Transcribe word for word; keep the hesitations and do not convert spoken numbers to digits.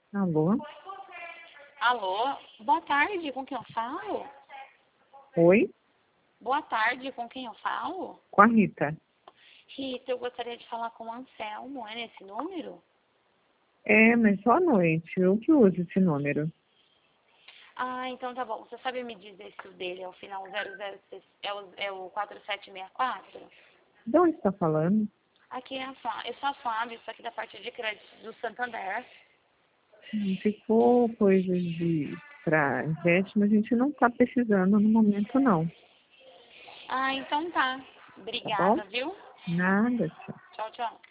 Alô? Alô, boa tarde, com quem eu falo? Oi? Boa tarde, com quem eu falo? Com a Rita. Rita, eu gostaria de falar com o Anselmo, é nesse número? É, mas só à noite. Eu que uso esse número. Ah, então tá bom. Você sabe me dizer se o dele é o final zero zero seis, é o, é o quatro sete seis quatro? De onde está falando? Aqui é a Flá, eu sou a Flávia, estou aqui da parte de crédito do Santander. Não ficou coisas de para empréstimo, a gente não está precisando no momento, não. Ah, então tá. Tá bom? Obrigada, viu? Nada, tchau. Tchau, tchau.